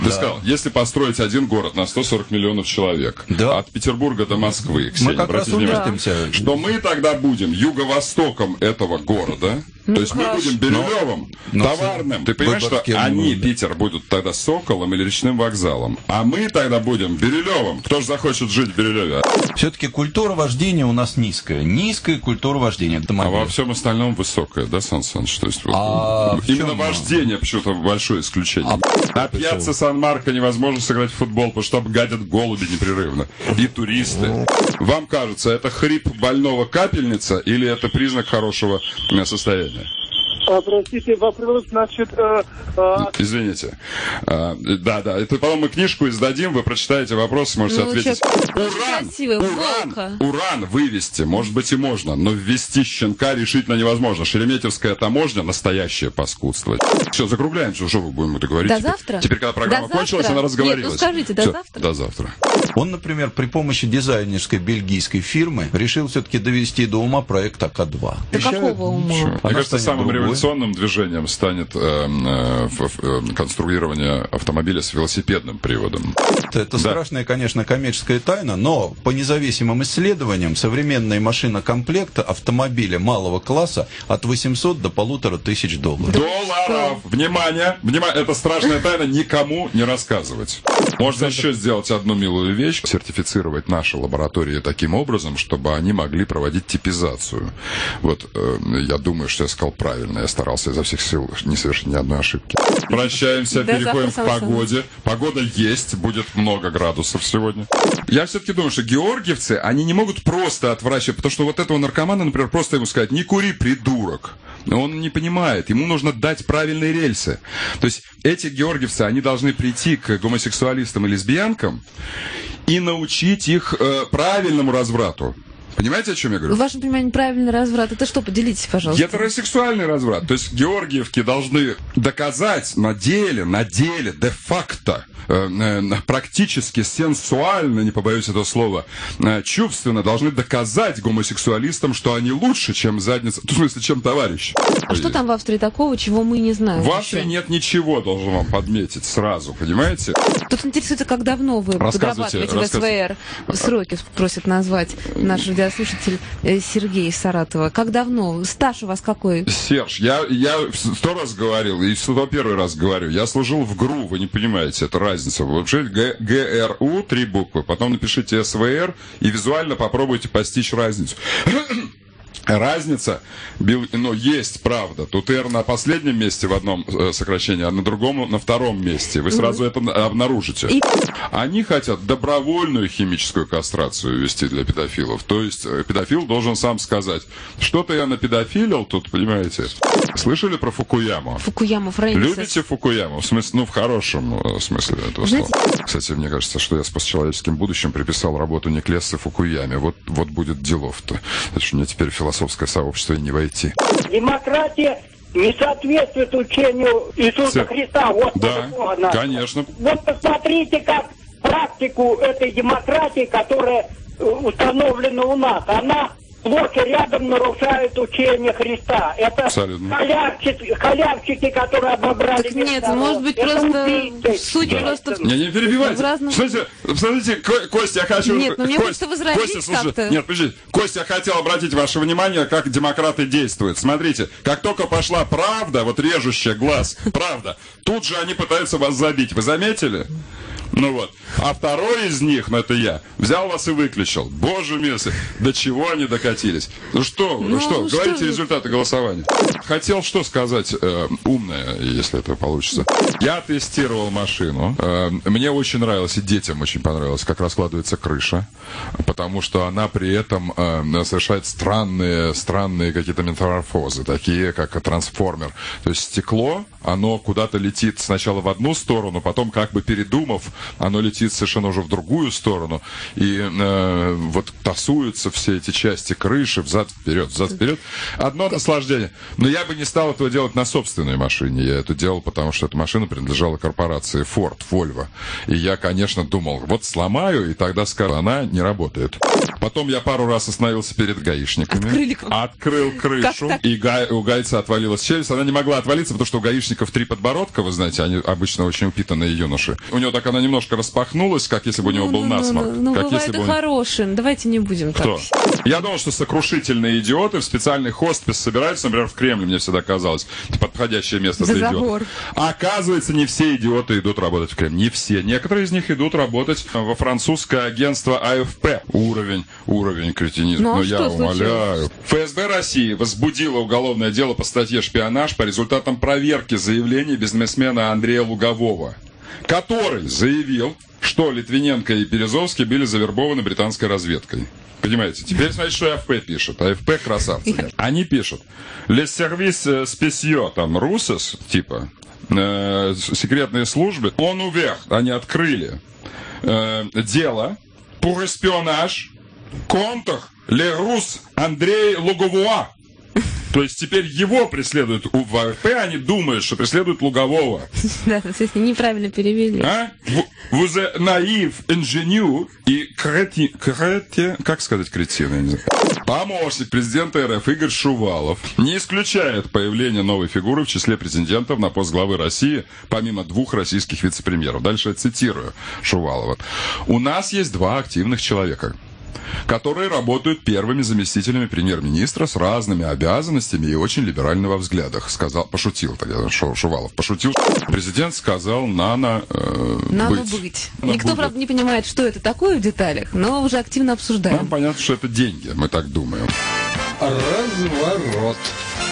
Ты сказал, если построить один город на 140 миллионов человек, от Петербурга до Москвы, Ксения, мы как раз уместимся. что мы тогда будем юго-востоком этого города, то есть мы будем Бирюлевым, товарным. Ты понимаешь, что они, Питер, будут тогда Соколом или Речным вокзалом, а мы тогда будем Бирюлевым. Кто же захочет жить в Бирюлеве? Все-таки культура вождения у нас низкая. Низкая культура вождения. А во всем остальном высокая, да, Сан Саныч? То есть именно вождение почему-то большое исключение. На пьяцца Сан-Марко невозможно сыграть в футбол, потому что там гадят голуби непрерывно. И туристы. Вам кажется, это хрип больного капельница или это признак хорошего состояния? Простите, вопрос, значит... Извините. Да, это потом мы книжку издадим, вы прочитаете вопрос, сможете ответить. Уран вывести, может быть, и можно, но ввести щенка решительно невозможно. Шереметьевская таможня настоящее паскудство. Все, закругляемся, что вы будем это говорить? До завтра? Теперь, когда программа кончилась, она разговорилась. Нет, ну скажите, до завтра? До завтра. Он, например, при помощи дизайнерской бельгийской фирмы решил все-таки довести до ума проект АК-2. До какого ума? Мне кажется, самым революционным движением станет конструирование автомобиля с велосипедным приводом. Это страшная, конечно, коммерческая тайна, но по независимым исследованиям современные машинокомплекты автомобиля малого класса от 800 до $1500. Долларов! Внимание! Это страшная тайна, никому не рассказывать. Можно еще сделать одну милую вещь, сертифицировать наши лаборатории таким образом, чтобы они могли проводить типизацию. Вот я думаю, что я сказал правильно. Я старался изо всех сил не совершить ни одной ошибки. Прощаемся, переходим к погоде. Погода есть, будет много градусов сегодня. Я все-таки думаю, что георгиевцы, они не могут просто отвращать, потому что вот этого наркомана, например, просто ему сказать: не кури, придурок. Он не понимает, ему нужно дать правильные рельсы. То есть эти георгиевцы, они должны прийти к гомосексуалистам и лесбиянкам и научить их правильному разврату. Понимаете, о чем я говорю? В вашем понимании правильный разврат — это что? Поделитесь, пожалуйста. Гетеросексуальный разврат. То есть георгиевки должны доказать на деле, де-факто, практически сенсуально, не побоюсь этого слова, чувственно должны доказать гомосексуалистам, что они лучше, чем задница, в смысле, чем товарищ. А что там в Австрии такого, чего мы не знаем? В Австрии нет ничего, должен вам подметить сразу, понимаете? Тут интересуется, как давно вы подрабатываете в СВР. Сроки просит назвать наш радиослушатель Сергей из Саратова. Как давно? Стаж у вас какой? Серж, я 100 раз говорил, и 101 раз говорю, я служил в ГРУ, вы не понимаете, это разница. Вообще ГРУ, 3 буквы, потом напишите СВР и визуально попробуйте постичь разницу. Разница, есть, правда. Тут «Р» на последнем месте в одном сокращении, а на другом на втором месте. Вы сразу это обнаружите. Они хотят добровольную химическую кастрацию ввести для педофилов. То есть педофил должен сам сказать: что-то я напедофилил тут, понимаете? Слышали про Фукуяму? Фукуяму, Фрэнсис. Любите Фукуяму? В смысле, в хорошем смысле этого слова. Кстати, мне кажется, что я с постчеловеческим будущим приписал работу Никлессы Фукуяме. Вот будет делов-то. Это что мне теперь философское сообщество и не войти. Демократия не соответствует учению Иисуса Христа. Да, конечно. Вот посмотрите, как практику этой демократии, которая установлена у нас, она сплошь и рядом нарушает учение Христа. Это халявчики, которые обобрали... Так нет, может быть, просто... Судя просто... Не перебивайте. Смотрите, Костя, я хочу... Нет, мне хочется возразить как-то. Нет, подождите. Костя, я хотел обратить ваше внимание, как демократы действуют. Смотрите, как только пошла правда, вот режущая глаз, правда, тут же они пытаются вас забить. Вы заметили? Ну вот. А второй из них, это я, взял вас и выключил. Боже мой, до чего они докатились. Говорите результаты голосования. Хотел что сказать умное, если это получится. Я тестировал машину. Мне очень нравилось, и детям очень понравилось, как раскладывается крыша. Потому что она при этом совершает странные какие-то метаморфозы, такие как трансформер. То есть стекло, оно куда-то летит сначала в одну сторону, потом, как бы передумав, оно летит совершенно уже в другую сторону, и вот тасуются все эти части крыши взад-вперед. Одно наслаждение. Но я бы не стал этого делать на собственной машине. Я это делал, потому что эта машина принадлежала корпорации Ford, Volvo. И я, конечно, думал, вот сломаю, и тогда скажу, она не работает. Потом я пару раз остановился перед гаишниками. Открыл крышу, и у гайца отвалилась челюсть. Она не могла отвалиться, потому что у гаишников ПГБшников 3 подбородка, вы знаете, они обычно очень упитанные юноши. У него так она немножко распахнулась, как если бы у него был насморк. Бывает и хорошим. Давайте не будем так. Кто? Я думал, что сокрушительные идиоты в специальный хоспис собираются, например, в Кремль, мне всегда казалось, подходящее место для идиотов. А оказывается, не все идиоты идут работать в Кремль. Не все. Некоторые из них идут работать во французское агентство АФП. Уровень кретинизма. Но я умоляю. ФСБ России возбудила уголовное дело по статье «Шпионаж» по результатам проверки заявлений бизнесмена Андрея Лугового, который заявил, что Литвиненко и Березовский были завербованы британской разведкой. Понимаете? Теперь смотрите, что АФП пишет. АФП красавцы. Они пишут: «Les services spéciaux», там, «Russes», типа, секретные службы, «on ouvert», они открыли дело pour espionnage contre les Russes Андрей Лугового. То есть теперь его преследуют в АФП, они думают, что преследуют Лугового. Да, неправильно перевели. Vous êtes naïf, ingénieux и кретин, как сказать кретин? Помощник президента РФ Игорь Шувалов не исключает появление новой фигуры в числе претендентов на пост главы России, помимо 2 российских вице-премьеров. Дальше я цитирую Шувалова. «У нас есть 2 активных человека, которые работают первыми заместителями премьер-министра с разными обязанностями и очень либерально во взглядах», сказал, пошутил тогда Шувалов. Пошутил. Президент сказал «надо быть». Никто, правда, не понимает, что это такое в деталях, но уже активно обсуждаем. Нам понятно, что это деньги, мы так думаем. Разворот.